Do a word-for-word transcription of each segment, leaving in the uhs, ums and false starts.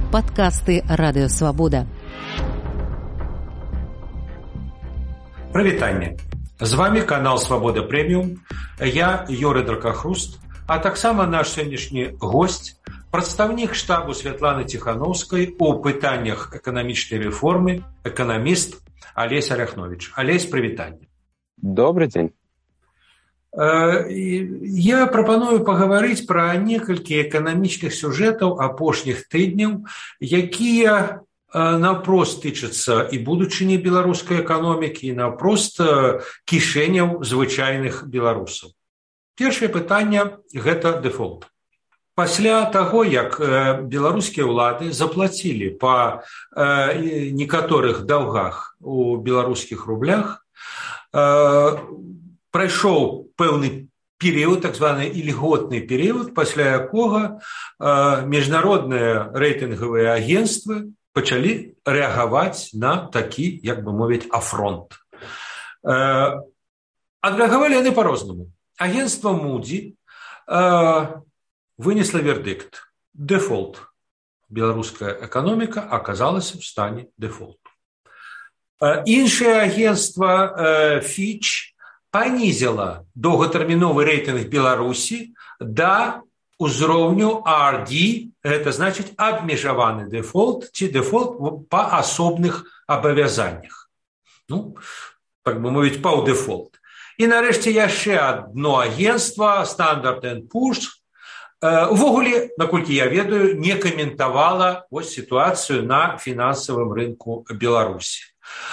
Падкасты Радыёвабода. Прывітанне. З вами канал Свабода Прэміум. Я Юрый Дракахруст, а таксама наш сённяшні госць, прадстаўнік штабу Святланы Ціхановскай у пытаннях эканамічнай рэформы, эканаміст Алесь Аляхновіч. Алесь, прывітанне. Добрый дзень. Я прапаную пагаварыць пра некалькі эканамічных сюжэтаў апошніх тыдняў, якія наўпрост тычацца і будучыні беларускай эканомікі, і наўпрост кішэняў звычайных беларусаў. Першае пытанне – гэта дэфолт. Пасля таго, як беларускія ўлады заплацілі па некаторых даўгах у беларускіх рублях, прайшоў пэўны перыяд, так званы ільготны перыяд, пасля якога міжнародныя рэйтынгавыя агенцтвы пачалі рэагаваць на такі, як бы мовіць, афронт. Адрэагавалі яны па-рознаму. Агенцтва Муді вынесла вердыкт. Дэфолт. Беларуская эканоміка аказалася ў стане дэфолту. Іншае агенцтва Фіч панізіла доўгатэрміновы рэйтынг Беларусі да ўзроўню ар ді, гэта значыць абмежаваны дэфолт ці дэфолт па асобных абавязаннях. Ну, так бы мовіць, паўдэфолт. І нарэшце яшчэ адно агенцтва Standard энд Poor's увогуле, наколькі я ведаю, не каментавала вось сітуацыю на фінансавым рынку Беларусі.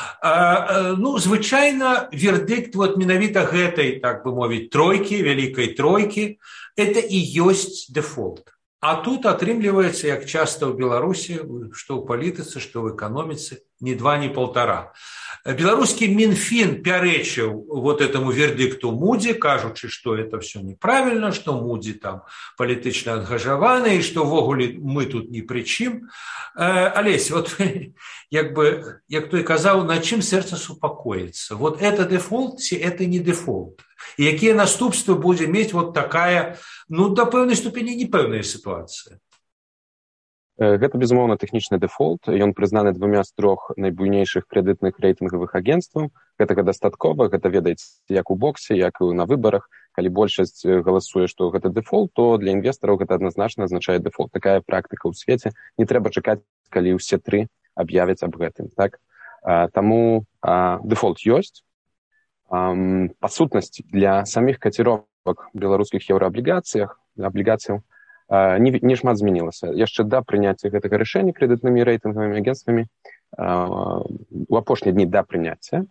Ну, звычайна, вердыкт вот менавіта гэтай, так бы мовіць, тройкі, вялікай тройкі, это і ёсць дэфолт. А тут атрымліваецца, як часта ў Беларусі, што ў палітыцы, што ў эканоміцы, ні два, ні паўтара. Беларускі Мінфін пярэчыў вот этому вердыкту Муді, кажучы, што это все неправільна, што Муді там палітычна ангажаваны, і што ўвогуле мы тут ні пры чым. Алесь, вот як бы, як той казаў, на чым сэрца супакоіцца? Вот это дэфолт ці это не дэфолт? І якія наступствы будзе мець вот такая, ну, да пэўнай ступені непэўная сітуацыя? Гэта, безумоўна, тэхнічны дэфолт. Ён прызнаны двумя з трох найбуйнейшых крэдытных рэйтынгавых агенцтваў. Гэтага дастаткова, гэта ведаеце, як у боксе, як і на выбарах. Калі большасць галасуе, што гэта дэфолт, то для інвестараў гэта адназначна азначае дэфолт. Такая практыка ў свеце. Не трэба чакаць, калі ўсе тры аб'явяць аб гэтым. Так? Таму дэфолт ёсць. Па сутнасці, для саміх каціровак беларускіх еўрааблігацыях, аблігацыяў, не, не шмат змянілася. Яшчэ да прыняцця гэтага рашэння крэдытнымі рэйтынгавымі агенцтвамі у апошнія дні да прыняцця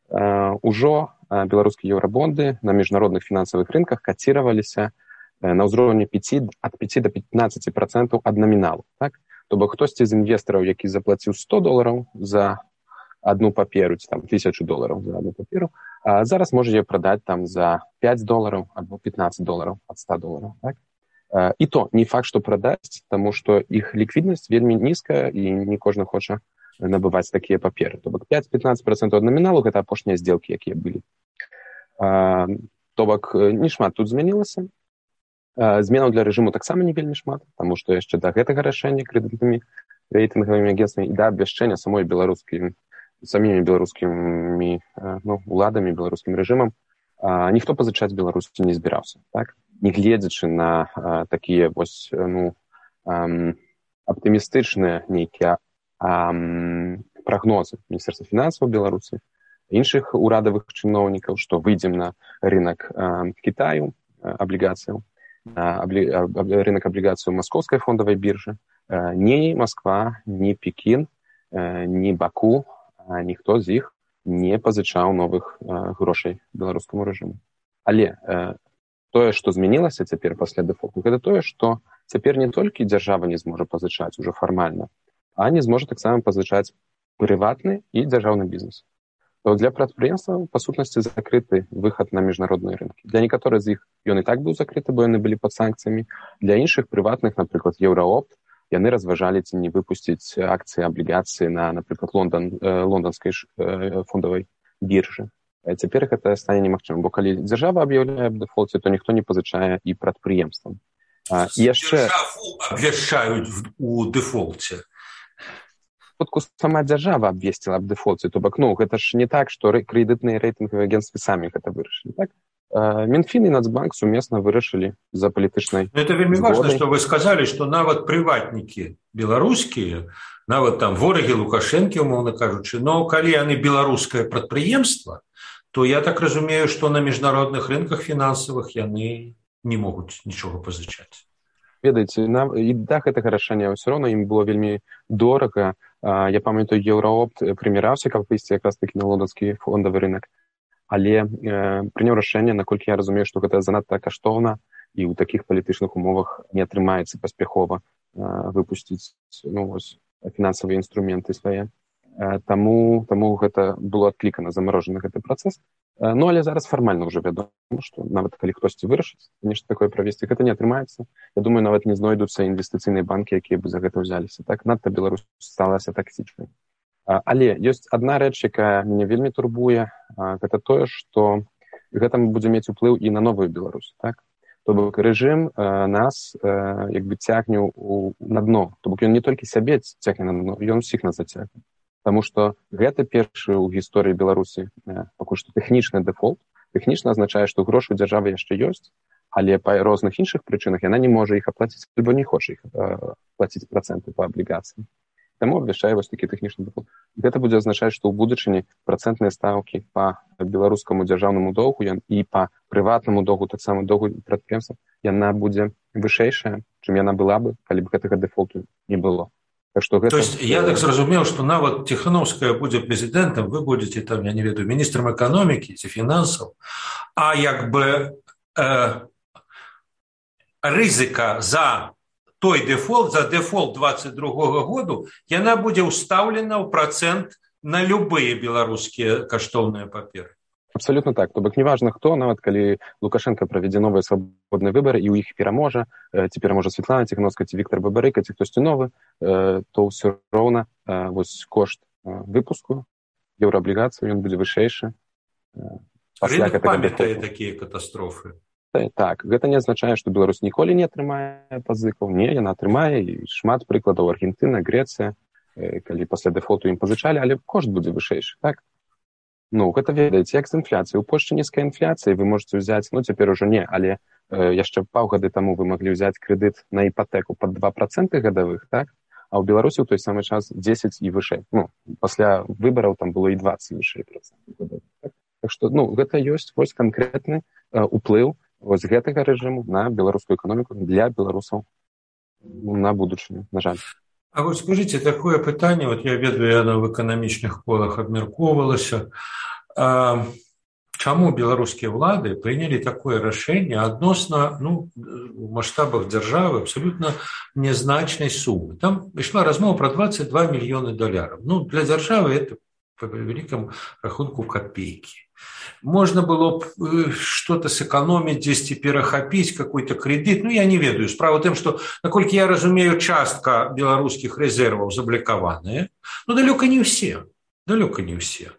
ўжо беларускія еўрабонды на міжнародных фінансавых рынках каціраваліся на ўзроўні ад пяці да пятнаццаці працэнтаў ад наміналу. Так? То бок хтосьці з інвестараў, які заплаціў сто долараў за одну паперу, ці там тысячу долараў за одну паперу, а зараз можа яе прадаць там за пяць долараў або пятнаццаць долараў ад ста долараў. Так? І то не факт, што прадасць, таму што іх ліквіднасць вельмі нізкая і не кожны хоча набываць такія паперы. То бок пяць-пятнаццаць працэнтаў ад наміналу гэта апошнія здзелкі, якія былі. То бок не шмат тут змянілася. Зменаў для рэжыму таксама не вельмі шмат, таму што яшчэ да гэтага рашэння крэдытнымі рэйтынгавымі агенцтвамі і да абвяшчэння самой беларускімі самімі беларускімі ну, уладамі, беларускім рэжымам ніхто пазычаць Беларусі не збіраўся. Так? Не гледзячы на а, такія вось, ну, ам, аптымістычныя нейкія ам, прагнозы Міністэрства фінансаў Беларусі, іншых урадавых чыноўнікаў, што выйдзем на рынок ам, Кітаю, аблігацыяў, на аблі, аб, рынок аблігацыяў Маскоўскай фондавай біржы. А, ні Масква, ні Пекін, а, ні Баку, а, ніхто з іх не пазычаў новых а, грошай беларускаму рэжыму. Але а, тое, што змянілася цяпер пасля дэфолту, гэта тое, што цяпер не толькі дзяржава не зможа пазычаць ужо фармальна, а не зможа таксама пазычаць прыватны і дзяржаўны бізнес. То для прадпрыемстваў, па сутнасці, закрыты выхад на міжнародныя рынкі. Для некаторых з іх ён і так быў закрыты, бо яны былі пад санкцыямі. Для іншых прыватных, напрыклад, Еўраопт, яны разважалі ці не выпусціць акцыі, аблігацыі на, напрыклад, Лондон, э, лонданскай э, фондавай біржы. Цяпер гэта стане немагчымым, бо калі дзяржава аб'яўляе аб дэфолце, то ніхто не пазычае і прадпрыемствам. А, яшчэ... Дзяржаву абвяшчаюць у дэфолце. выпадку сама дзяржава абвесціла аб дэфолце, то бок, ну, гэта ж не так, што крэдытныя рэйтынгавыя агенцтвы самі гэта вырашылі, так? Мінфін і Нацбанк сумесна вырашылі за палітычнай згодай. Это вельмі важна, што вы сказалі, што нават прыватнікі беларускія, нават там ворагі Лукашэнкі, умоўна кажучы, но калі яны беларускае прадпрыемства, то я так разумею, што на міжнародных рынках фінансавых яны не могуць нічога пазычаць. Ведаеце, і да гэтага рашэння ўсё роўна ім было вельмі дорага. Я памятаю, Еўраопт прыміраўся, каб выйсці якраз такі на лондонскі фондавы рынок, але э, прыняў рашэнне, наколькі я разумею, што гэта занадта каштоўна і ў такіх палітычных умовах не атрымаецца паспяхова э, выпусціць, ну, вось, фінансавыя інструменты свае. Э, таму, таму гэта было адклікана, замарожаны гэты працэс. Э, ну, але зараз фармальна ўжо вядома, што нават калі хтосьці вырашыць нешта такое правесці, гэта не атрымаецца. Я думаю, нават не знойдуцца інвестыцыйныя банкі, якія бы за гэта ўзяліся. Так, надта Беларусь сталася токсічнай. Але ёсць адна рэч, якая мяне вельмі турбуе, гэта тое, што гэта будзе мець уплыў і на новую Беларусь. Так? То бок рэжым нас як бы цягне на дно. То бок ён не толькі сябе цягне на дно, ён усіх нас зацягне. Таму што гэта першы ў гісторыі Беларусі пакуль што тэхнічны дэфолт. Тэхнічна азначае, што грошы ў дзяржавы яшчэ ёсць, але па розных іншых прычынах яна не можа іх аплаціць, альбо не хоча іх плаціць працэнты па аблігацыям. Таму абвяшчае вось такі тэхнічны дэфолт. Гэта будзе азначаць, што ў будучыні працэнтныя стаўкі па беларускаму дзяржаўнаму доўгу і па прыватнаму доўгу, таксама доўгу прадпрыемства, яна будзе вышэйшая, чым яна была бы, калі б гэтага дэфолту не было. Так што гэта... То есть я так зразумеў, што нават Ціханаўская будзе прэзідэнтам, вы будзеце там, я не ведаю, міністрам эканомікі ці фінансаў, а як бы э, рызыка за той дэфолт, за дэфолт двадцать другога году, яна будзе ўстаўлена ў працэнт на любыя беларускія каштоўныя паперы. Абсолютно так. То бок неважна хто, нават калі Лукашенко правядзе новыя свабодныя выбары і ў іх пераможа, ці пераможа Светлана Ціханаўская, ці Віктор Бабарыка, ці хтосьці новы, то ўсё роўна вось кошт выпуску еўрааблігацый, ён будзе вышэйшы. Рынак памятае такія катастрофы. Так, гэта не азначае, што Беларусь ніколі не атрымае пазыкаў. Не, яна атрымае, і шмат прыкладаў Аргентына, Грэцыя, калі пасля дэфолту ім пазычалі, але кошт будзе вышэйшы, так? Ну, гэта ведаеце, як з інфляцыяй. У Польшчы нізкая інфляцыя, вы можаце ўзяць, ну, цяпер ужо не, але э, яшчэ паўгады таму вы маглі ўзяць крэдыт на іпатэку пад два працэнты гадавых, так? А ў Беларусі ў той самы час дзесяць і вышэй. Ну, пасля выбараў там было і дваццаць вышэй працэнтаў гадавых, так? Так што, ну, гэта ёсць вось канкрэтны э, уплыў вось гэтага рэжыму на беларускую эканоміку для беларусаў на будучыню, на жаль. А вот скажите, такое пытанне, вот я ведаю, яно в эканамічных колах абмяркоўвалася, а, чаму беларускія ўлады прынялі такое рашэнне адносна, ну, у маштабах дзяржавы абсолютно нязначнай сумы. Там ішла размова про двадцать два мільёны даляраў. Ну, для дзяржавы это по великому рахунку копейки. Можно было бы что-то сэкономить, дзесьці перахапіць какой-то кредит. Ну, я не ведаю. Справа в том, что, наколькі я разумею, частка беларускіх рэзерваў заблокаваная, но далёка не все. Далёка не все.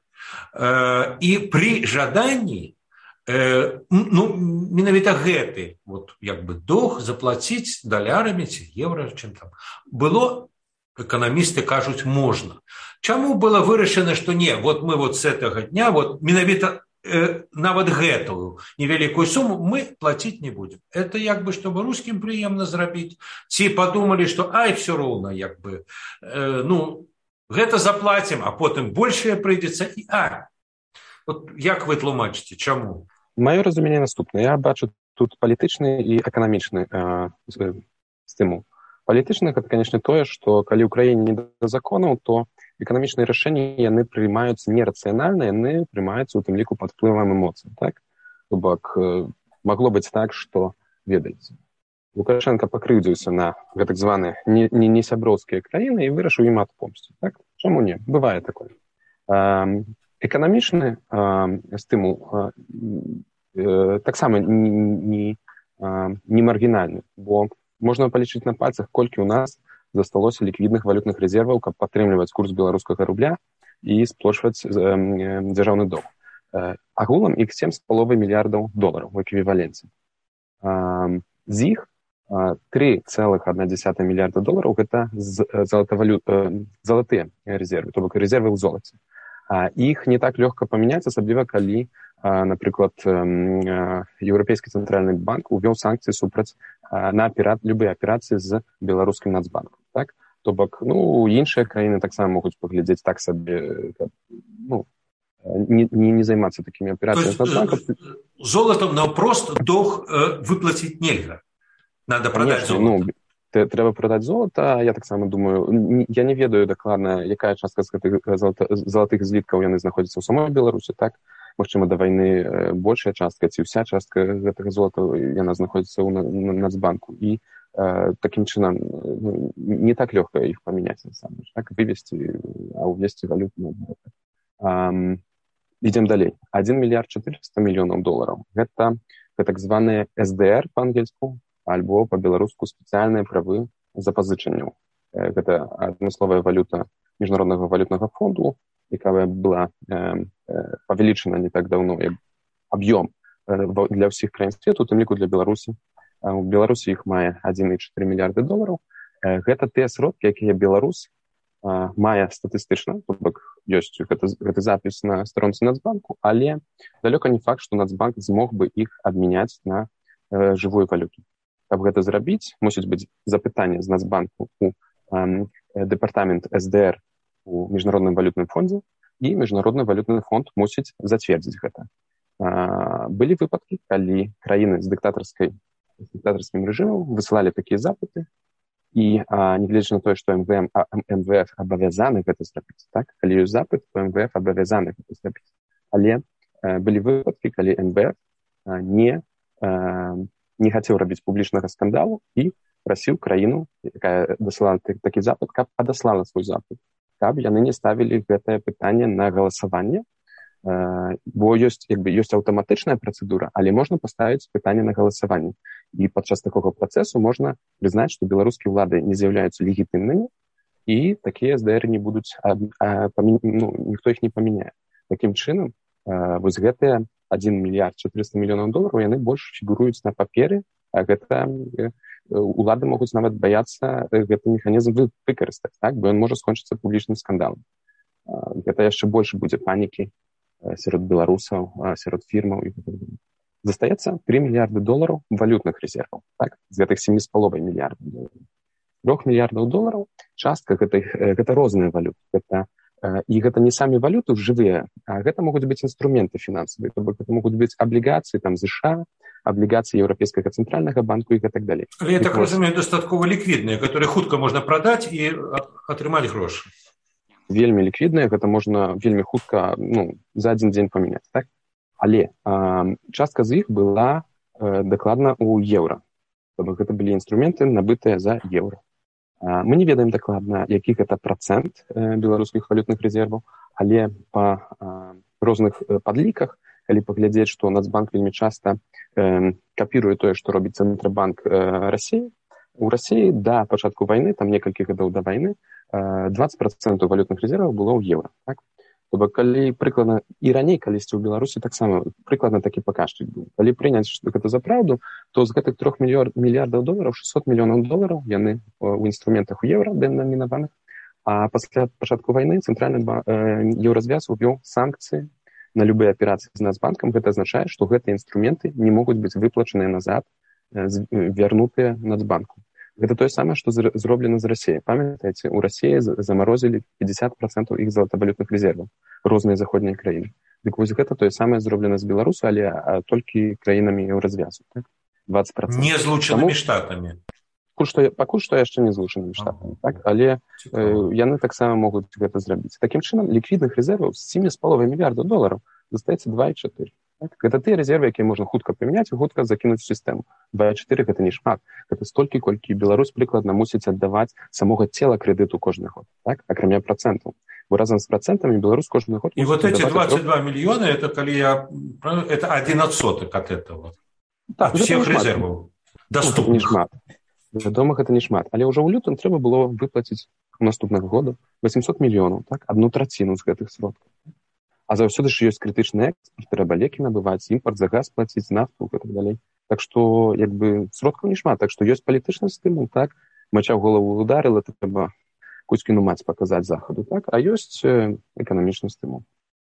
И при жаданні, ну, менавіта гэты, вот, як бы, доўг заплаціць далярамі ці еўра, чым там, было, эканамісты кажуць, можна. Чаму было вырашана, што не, вот мы вот с этого дня, вот менавіта э, нават гэтую невялікую сумму мы платіць не будем. Это як бы, чтобы русским прыемна зрабіць. Ці подумали, что ай, все роўна, як бы, э, ну, гэта заплатим, а потым большее прыйдзецца. І а, вот як вы тлумачыце, чаму? Маё разуменне наступнае. Я бачу тут палітычны і эканамічны э, стымул. Палітычна гэта, канешне, тое, што калі ў краіне не да законаў, то эканамічныя рашэнні яны прымаюцца нерацыянальна, яны прымаюцца ў тым ліку пад уплывам эмоцый, так? То бок магло быць так, што, ведаеце, Лукашенко пакрыўдзіўся на гэтак званыя не, не, не сяброўскія краіны і вырашыў ім адпомсціць, так? Чаму не? Бывае такое. Эканамічны стымул таксама не, не, не маргінальны, бо можна палічыць на пальцах, колькі ў нас засталося ліквідных валютных рэзерваў, каб падтрымліваць курс беларускага рубля і сплочваць дзяржаўны доўг. Агулам іх сем з паловай мільярдаў долараў у эквіваленце. З іх тры цэлых адна дзесятая мільярда долараў гэта залатыя рэзервы, то бок рэзервы ў золаце. Іх не так лёгка памяняць, асабліва калі, напрыклад, Еўрапейскі цэнтральны банк увёў санкцыі супраць на любыя аперацыі з беларускім нацбанкам. Так? То бок, ну, іншыя краіны таксама могуць паглядзець так сабе, ну, не, не, не займацца такімі аперацыямі з нацбанкам. Золотом наўпрост доўг выплаціць нельга. Надо продать Конечно, золото. Ну, трэба продаць золата, я таксама думаю, я не ведаю дакладна, якая частка з гэтых залатых зліткаў яны знаходзяцца ў самой Беларусі, так? Магчыма, да вайны большая частка, ці ўся частка гэтага золата яна знаходзіцца ў Нацбанку. І э, такім чынам ну, не так лёгка іх памяняць, насамрэч, так? Вывесці, а ўвесці валюту. Um, ідзем далей. адзін мільярд чатырыста мільёнаў долараў. Гэта так званыя эс дэ эр па-ангельску, альбо па-беларуску спецыяльныя правы запазычанняў. Гэта адмысловая валюта міжнароднага валютнага фонду, якая была э, э, павялічана не так даўно, як аб'ём э, для ўсіх краін свету, у тым ліку для Беларусі. У Беларусі іх мае адзін цэлых чатыры мільярды долараў. Э, гэта тыя сродкі, якія Беларусь э, мае статыстычна, то бок ёсць гэта, гэта запіс на старонцы Нацбанку, але далёка не факт, што Нацбанк змог бы іх абмяняць на э, жывую валюту. Каб гэта зрабіць, мусіць быць запытанне з Нацбанку у э, дэпартамент эс дэ эр у міжнародным валютным фондзе, і міжнародны валютны фонд мусіць зацвердзіць гэта. А, былі выпадкі, калі краіны з дыктатарскай з дыктатарскім рэжымам высылалі такія запыты, і а, нягледзячы на тое, што эм вэ эм, а, эм вэ эф абавязаны гэта зрабіць, так? Калі ёсць запыт, то эм вэ эф абавязаны гэта зрабіць. Але а, былі выпадкі, калі эм вэ эф а, не, а, не хацеў рабіць публічнага скандалу і прасіў краіну, якая дасылала такі запыт, каб адаслала свой запыт, каб яны не ставілі гэтае пытанне на галасаванне, бо ёсць, як бы, ёсць аўтаматычная працэдура, але можна паставіць пытанне на галасаванне. І падчас такога працэсу можна прызнаць, што беларускія ўлады не з'яўляюцца легітымнымі, і такія эс дэ эр не будуць, а, а, памя... ну, ніхто іх не памяняе. Такім чынам, а, вось гэтыя адзін мільярд чатырыста мільёнаў долараў, яны больш фігуруюць на паперы, а гэта улады могуць нават баяцца гэты механізм выкарыстаць, так? Бо ён можа скончыцца публічным скандалам. Гэта яшчэ больш будзе панікі сярод беларусаў, сярод фірмаў. Застаецца тры мільярды долараў валютных рэзерваў, так? З гэтых сем з паловай мільярдаў долараў. трох мільярдаў долараў частка гэта, гэта розныя валюты. Гэта, і гэта не самі валюты жывыя, а гэта могуць быць інструменты фінансавыя. То бок гэта могуць быць аблігацыі там ЗША, аблігацыі Еўрапейскага цэнтральнага банку і так далей. Але я так разумею, дастаткова ліквідныя, которые хутка можна прадаць і атрымаць грошы. Вельмі ліквідныя, гэта можна вельмі хутка, ну, за адзін дзень памяняць, так? Але э, частка з іх была э, дакладна ў еўра. То бок гэта былі інструменты, набытыя за еўра. Э, мы не ведаем дакладна, які гэта працэнт э, беларускіх валютных рэзерваў, але па э, розных э, падліках, калі паглядзець, што Нацбанк вельмі часта э, капіруе тое, што робіць Цэнтрабанк э, Расіі. У Расіі да пачатку вайны, там некалькі гадоў да вайны, э, дваццаць працэнтаў валютных рэзерваў было ў еўра. Так? То бок, калі прыкладна, і раней калісьці ў Беларусі таксама прыкладна такі паказчык быў. Калі прыняць гэта за праўду, то з гэтых трох мільярдаў долараў шэсцьсот мільёнаў долараў яны ў інструментах у еўра дэнамінаваных, а пасля пачатку вайны цэнтральны э, еўразвяз увёў санкцыі на любыя аперацыі з Нацбанкам. Гэта азначае, што гэтыя інструменты не могуць быць выплачаныя назад, вярнутыя Нацбанку. Гэта тое самае, што зроблена з Расіяй. Памятаеце, у Расіі замарозілі пятьдесят процентов іх залатавалютных рэзерваў, розныя заходнія краіны. Дык вось гэта тое самае зроблена з Беларусю, але толькі краінамі еўразвязу. Так? двадцать процентов. Не злучанымі штатамі. Пакуль што, пакуль што яшчэ не злучанымі штатамі. Так? Але э, яны таксама могуць гэта зрабіць. Такім чынам, ліквідных рэзерваў з сем з паловай мільярдаў долараў застаецца два цэлых чатыры. Так? Гэта тыя рэзервы, якія можна хутка памяняць і хутка закінуць у сістэму. два цэлых чатыры гэта не шмат. Гэта столькі, колькі Беларусь прыкладна мусіць аддаваць самога цела крэдыту кожны год, так? Акрамя працэнтаў. Бо разам з працэнтамі Беларусь кожны год... І вот эти двадцать два мільёны, это калі я... Это один адсотак ад этого. Так, всех рэзерваў. Доступных. Не шмат. Вядома, гэта не шмат. Але ўжо ў лютым трэба было выплаціць у наступных годах восемьсот мільёнаў, так? Адну траціну з гэтых сродкаў. А заўсёды ж ёсць крытычны экспорт, трэба лекі набываць, імпорт за газ плаціць, нафту і так далей. Так што як бы сродкаў не шмат, так што ёсць палітычны стымул, так, мача ў голову ударыла, то трэба Кузькіну маць паказаць захаду, так, а ёсць эканамічны стымул.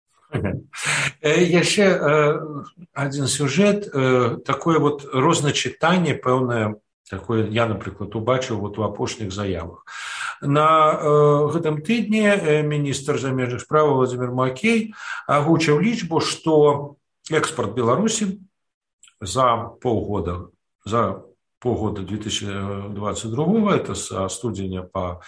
Яшчэ адзін сюжэт, такое вот розначытанне пэўнае, такое я, напрыклад, убачыў вот у апошніх заявах. На гэтым тыдні міністр замежных справаў Владимир Макей агучыў лічбу, што экспорт Беларусі за полгода, за полгода две тысячи двадцать другого, это со студзеня по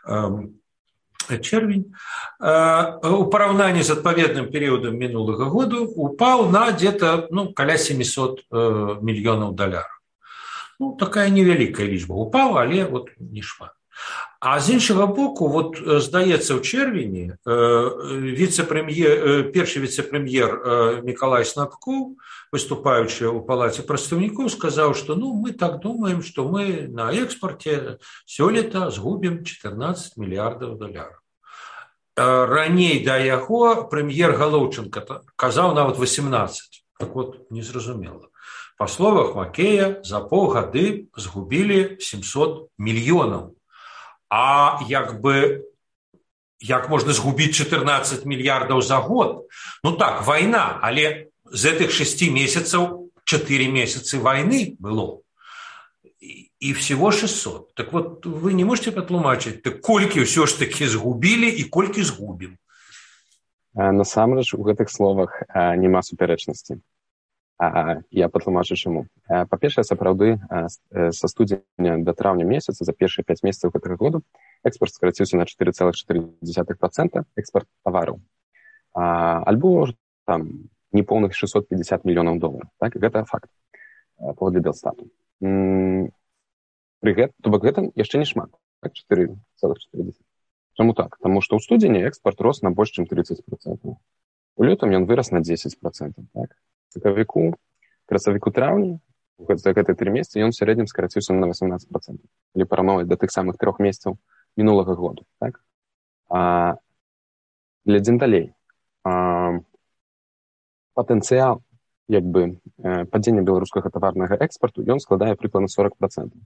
э, червень, э, у параўнанні з адпаведным перыядам мінулага году упаў на где-то ну, каля семьсот э, мільёнаў даляраў. Ну, такая невялікая лічба упала, але вот не шмат. А з іншага боку, вот, здаецца, ў чэрвені э, віцэ-прэм'ер, э, першы віцэ-прэм'ер э, Мікалай Снапкоў, выступаючы ў палаце прадстаўнікоў, сказаў, што ну, мы так думаем, што мы на экспорте сёлета згубім чатырнаццаць мільярдаў даляраў. Э, раней да яго прэм'ер Галоўчынка казаў нават восемнадцать. Так вот, незразумела. Па словах Макея, за паўгады згубілі семьсот мільёнаў. А як бы, як можна згубіць чатырнаццаць мільярдаў за год? Ну так, вайна, але з гэтых шести месяцаў чатыры месяцы вайны было. І, і всего шестьсот. Так вот, вы не можете патлумачыць, так колькі ўсё ж такі згубілі і колькі згубім? Насамрэч, у гэтых словах няма супярэчнасці. А, я патлумачу чаму. Па-першае, сапраўды, са студзеня да траўня месяца, за першыя пяць месяцаў гэтага году, экспорт скараціўся на чатыры цэлых чатыры дзесятых працэнта, экспорт тавараў. А, альбо там непоўных шестьсот пятьдесят мільёнаў долараў. Так? Гэта факт, паводле Белстату. Пры гэта, то бок гэта яшчэ не шмат. Так? чатыры цэлых чатыры дзесятых. Чаму так? Таму што ў студзені экспорт рос на больш, чым тридцать процентаў. У лютым ён вырас на десять процентаў. Так? Сакавіку, красавіку-траўні, за гэтыя тры месяцы ён у сярэднім скараціўся на восемнадцать процентаў. Калі параўноўваць да тых самых трох месяцаў мінулага году. Так? А, глядзім далей. А, патэнцыял як бы, падзення беларускага таварнага экспарту, ён складае прыкладна сорок процентаў.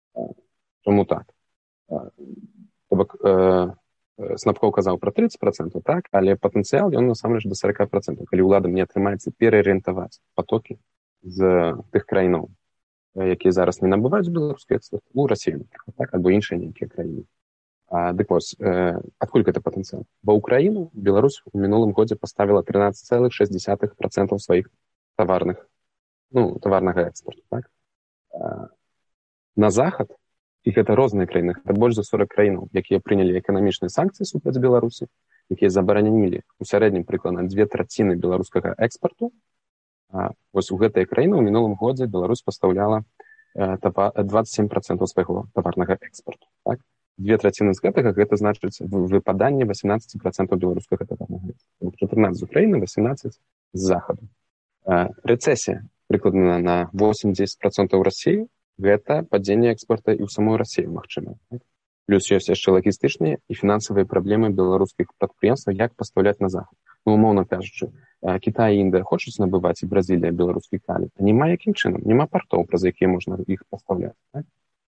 Чаму так? То бок, Снапкоў казаў пра тридцать процентаў, так, але патэнцыял ён насамрэч да сорок процентаў, калі ўладам не атрымаецца пераарыентаваць потокі з тых краінаў, якія зараз не набываюць беларускі экспорт, у Расію, так, альбо іншыя нейкія краіны. А, дык вось, э, адкуль гэта патэнцыял? Ва Ўкраіну Беларусь у мінулым годзе паставіла тринадцать целых шесть десятых процента сваіх таварных, ну, таварнага экспорту, так. А, на захад, і гэта розныя краіны, гэта больш за сорок краінаў, якія прынялі эканамічныя санкцыі супраць Беларусі, якія забаранілі у сярэднім прыкладна две траціны беларускага экспарту. А, вось у гэтыя краіны ў мінулым годзе Беларусь пастаўляла э, двадцать семь процентаў свайго таварнага экспарту. Так? Две траціны з гэтага, гэта значыць выпаданне восемнадцать процентаў беларускага таварнага экспарту. чатырнаццаць з Украіны, восемнадцать з захаду. Э, рэцэсія прыкладна на восемь-дзесяць процентаў ў Расіі, гэта падзенне экспорта і ў самой Расіі магчыма. Плюс ёсць яшчэ лагістычныя і фінансавыя праблемы беларускіх прадпрыемстваў, як пастаўляць на захад. Ну, умоўна кажучы, Кітай і Індыя хочуць набываць і Бразілія беларускі калій, а няма якім чынам, няма партоў, праз якія можна іх пастаўляць. Так?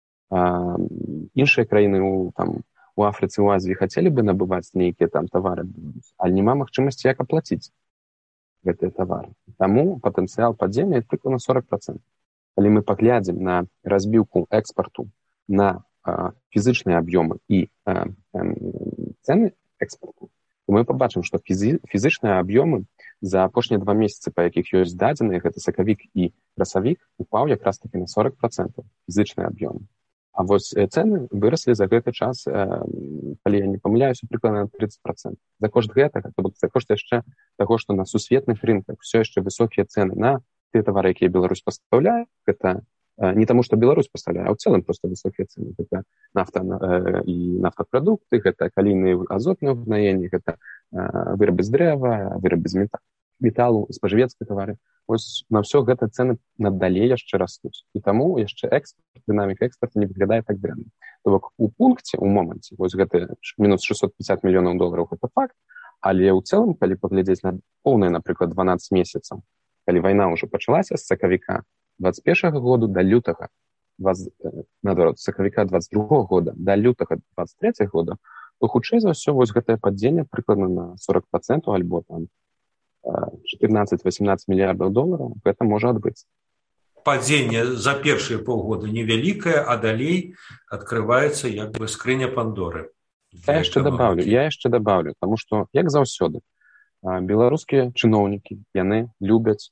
А, іншыя краіны у, там, у Афрыцы, у Азіі хацелі бы набываць нейкія там тавары, але няма магчымасці, як аплаціць гэтыя тавары. Таму патэнцыял падзення прыкладна сорок процентаў. Калі мы паглядзім на разбіўку экспарту на а, фізычныя аб'ёмы і а, а, цэны экспарту, то мы пабачым, што фізі, фізычныя аб'ёмы за апошнія два месяцы, па якіх ёсць дадзеныя, гэта сакавік і красавік, упаў якраз такі на сорок процентаў фізычныя аб'ёмы. А вось цэны выраслі за гэты час, а, калі я не памыляюся, прыкладна на тридцать процентаў. За кошт гэтага, то бок за кошт яшчэ таго, што на сусветных рынках ўсё яшчэ высокія цэны на тыя тавары, якія Беларусь пастаўляе, гэта не таму, што Беларусь пастаўляе, а ў цэлым проста высокія цэны. Гэта нафта э, і нафтапрадукты, гэта калійныя азотныя ўгнаенні, гэта э, вырабы з дрэва, вырабы з мета, металу, спажывецкія тавары. Вось на ўсё гэта цэны надалей яшчэ растуць. І таму яшчэ экспорт, дынаміка экспорта не выглядае так дрэнна. То бок у пункце, у моманце, вось гэты мінус шестьсот пятьдесят мільёнаў долараў, гэта факт, але ў цэлым, калі паглядзець на поўныя, напрыклад, дванаццаць месяцаў, калі вайна ўжо пачалася з сакавіка двадцать первого года до лютага наадварот сакавіка двадцать другого года да лютага двадцать третьего года, то хутчэй за ўсё вось гэтае падзенне прыкладна на сорок процентаў альбо там четырнадцать-восемнадцать мільярдаў долараў гэта можа адбыцца. Падзенне за першыя паўгода невялікае, а далей адкрываецца як бы скрыня Пандоры. Я яшчэ добавлю, я яшчэ добавлю, таму што як заўсёды беларускія чыноўнікі яны любяць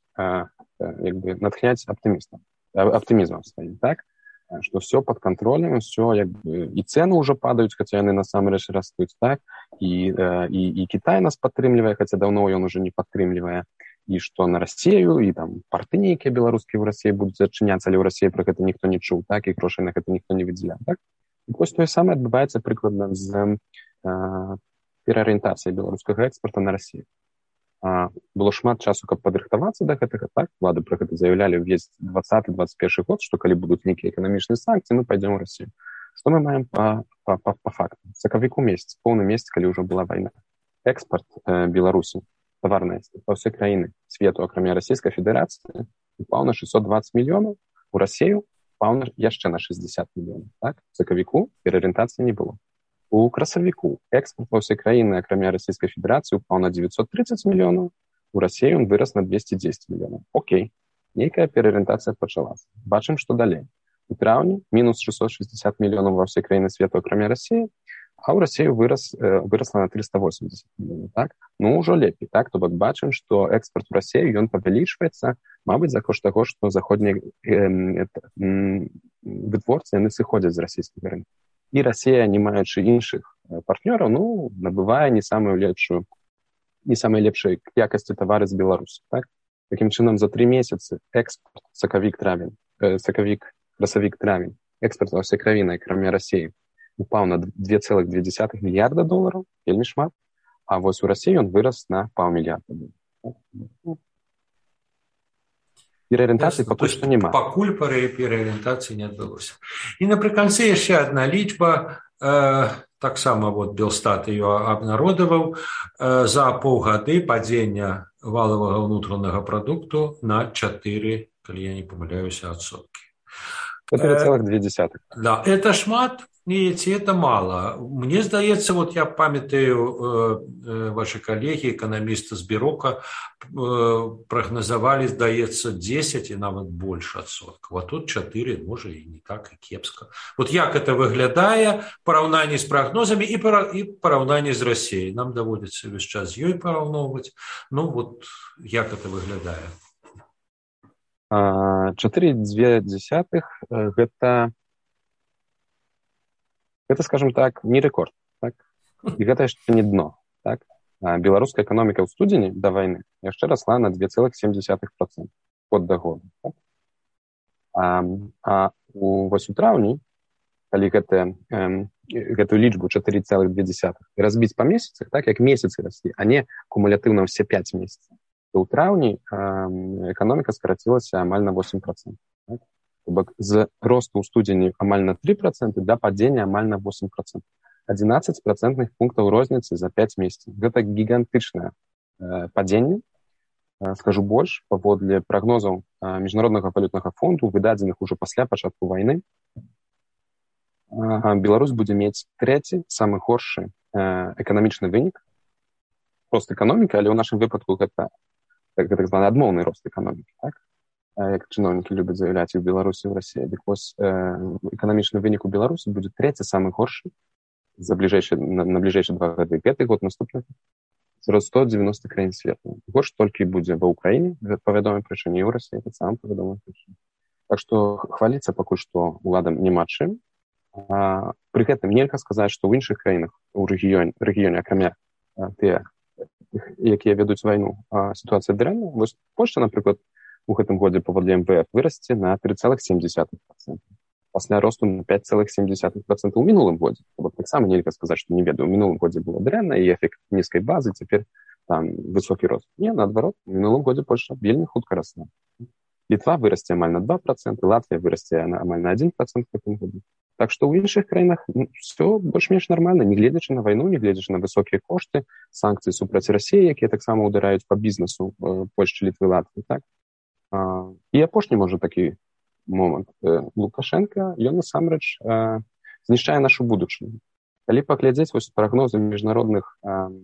як бы натхняць аптымістам аптымізмам сваім, так? Што все под контролем, все як бы і цены ўжо падаюць, хаця яны насамрэч растуць, так? І, і, і Кітай нас падтрымлівае, хаця даўно ён уже не падтрымлівае, і што на Расію, і там парты нейкія беларускія ў Расіі будуць зачыняцца, але ў Расіі про гэта ніхто не чуў, так? І грошай на гэта ніхто не выдзяляў, так? І вось тое самае адбываецца прыкладна з э, пераарыентацыяй беларускага экспорта на Расію. А, было шмат часу, каб падрыхтавацца да гэтага, так? Улады пра гэта заявлялі ўвесь двадцаты двадцать першы год, што калі будуць нейкія эканамічныя санкцыі, мы пойдем у Расію. Што мы маем па, па, па, па факту? Сакавіку месяц, поўны месяц, калі ўжо была вайна. Экспорт э, Беларусі, таварныя па ўсёй краіны свету, акрамя Расійскай Федэрацыі, упаў на шестьсот двадцать мільёнаў, у Расію упаў на яшчэ на шестьдесят мільёнаў, так? Сакавіку пераарыентацыі не было. У красавіку экспорт ва ўсёй краіны, акрамя Расійскай Федэрацыі, упаў на девятьсот тридцать мільёнаў, у Расіі ён вырас на двести десять мільёнаў. Окей, нейкая пераарыентацыя пачалася. Бачым, што далей. У траўні мінус шестьсот шестьдесят мільёнаў ва ўсёй краіны свету, акрамя Расіі, а ў Расію вырас, э, вырасла на триста восемьдесят мільёнаў, так? Ну, ўжо лепей, так? То бок бачым, што экспорт у Расію, ён павялічваецца, мабыць, за кошт таго, што заходнія э, э, вытворцы, яны сыходзяць з расійскага рынка. І Расія, не маючы іншых партнёраў, ну, набывае не самую лепшую, не самай лепшай якасці тавары з Беларусі, так? Такім чынам, за три месяцы экспорт сакавік-травень, э, сакавік, красавік-травень, экспорт ва ўсёй краіны, акрамя Расіі, упаў на два целых две десятых мільярда долараў, вельмі шмат, а вось у Расіі ён вырас на паўмільярда долараў. Пераарыентацыі пакуль што няма. Пакуль пераарыентацыі не адбылося. І напрыканцы яшчэ адна лічба, э, таксама вот Белстат ее абнародаваў, э, за паўгады падзення валавага ўнутранага прадукту на чатыры, калі я не памыляюся, адсоткі. четыре целых две десятых. Да, это шмат, не, это мало. Мне здаецца, вот я памятаю, э, ваши коллеги, экономисты з Бірока, э, прогнозовали, здаецца, десять и нават больше адсоткаў. А тут четыре, может, и не так, и кепска. Вот як это выглядае, параўнанні з прогнозами и, пара, и параўнанні з Россией. Нам даводится весь час з ёй параўноўваць. Ну, вот як это выглядае? четыре целых две десятых гэта гэта, скажем так, не рэкорд, так? І гэта яшчэ не дно, так? Беларуская эканоміка ў студзені да вайны яшчэ расла на два целых семь десятых процента год да года, так? А, а у вось у траўні, калі гэта, э, гэтую лічбу четыре целых две десятых разбіць па месяцах, так, як месяцы раслі, а не кумулятыўна ўсе пять месяцаў, то ў траўні э, эканоміка скарацілася амаль на восемь процентов. Так? Бок з росту ў студзені амаль на три процента да падзення амаль на восемь процентов. одиннадцать процентных пунктаў розніцы за пять месяцаў. Гэта гігантычнае э, падзенне. Э, скажу больш, паводле прагнозаў э, Міжнароднага валютнага фонду, выдадзеных ужо пасля пачатку вайны, э, Беларусь будзе мець трэці, самы горшы э, эканамічны вынік. Рост эканомікі, але ў нашым выпадку гэта так, так званы адмоўны рост эканомікі, так? Як чыноўнікі любяць заявляць і ў Беларусі, і ў Расіі. Дык вось э, эканамічны вынік у Беларусі будзе трэці самы горшы за бліжэйшыя, на, на бліжэйшыя два гады. Гэты год наступны сярод сто девяносто краін свету. Горш толькі будзе ва ўкраіне, па вядомай прычыне, і ў Расіі, таксама па вядомай прычыне. Так што хваліцца пакуль што уладам няма чым. А, пры гэтым нельга сказаць, што ў іншых краінах у рэгіёне, рэгіёне акрамя тыя, якія вядуць вайну, а сітуацыя дрэнная. Вось Польшча, напрыклад, у гэтым годзе паводле эм вэ эф вырасце на три целых семь десятых процента. Пасля росту на пять целых семь десятых процента ў мінулым годзе. Бо таксама нельга сказаць, што не ведаю, у мінулым годзе было дрэнна, і эфект нізкай базы, цяпер там высокі рост. Не, наадварот, у мінулым годзе Польшча вельмі хутка расла. Літва вырасце амаль на два процента, Латвія вырасце на амаль на один процент в гэтым годзе. Так што ў іншых краінах все больш-менш нармальна, не гледзячы на вайну, не гледзячы на высокія кошты, санкцыі супраць Расіі, якія таксама ўдараюць па бізнесу Польшчы, Літвы, Латвіі, так? І апошні, можа, такі момант. Лукашенка, ён насамрэч знішчае нашу будучыню. Калі паглядзець вось прагнозы міжнародных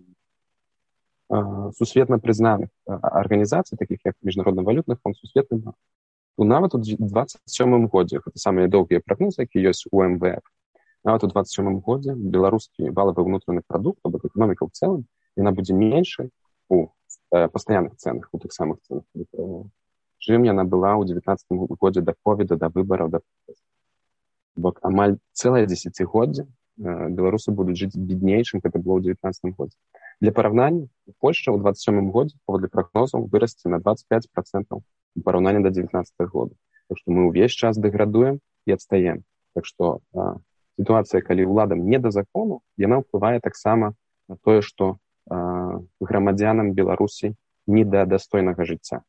сусветна прызнаных арганізацый, такіх як Міжнародны валютны фонд, Сусветны банк, то нават у дваццаць сёмым годзе, гэта самыя доўгія прагнозы, які ёсць у эм вэ эф, нават у дваццаць сёмым годзе беларускі валавы ўнутраны прадукт, або эканоміка ў цэлым, яна будзе меншай у пастаянных цэнах, у тых самых цэнах, чым яна была ў дзевятнаццатым годзе да ковіда, да выбараў, да бо амаль цэлае дзесяцігоддзе беларусы будуць жыць бедней, чым гэта было ў дзевятнаццатым годзе. Для параўнання, Польшча ў дваццаць сёмым годзе, паводле прагнозаў, вырасце на дваццаць пяць працэнтаў у параўнанні да дзевятнаццатага года. Так што мы ўвесь час дэградуем і адстаем. Так што а, сітуацыя, калі ўладам не да закону, яна ўплывае таксама на тое, што а, грамадзянам Беларусі не да дастойнага жыцця.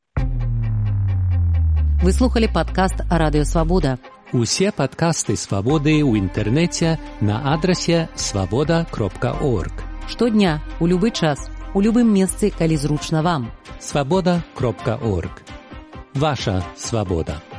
Вы слухали падкаст Радыё Свабода. Усе падкасты Свабоды ў інтэрнэце на адрасе свабода кропка орг. Штодня, у любы час, у любым месцы, калі зручна вам. свабода кропка орг. Ваша свабода.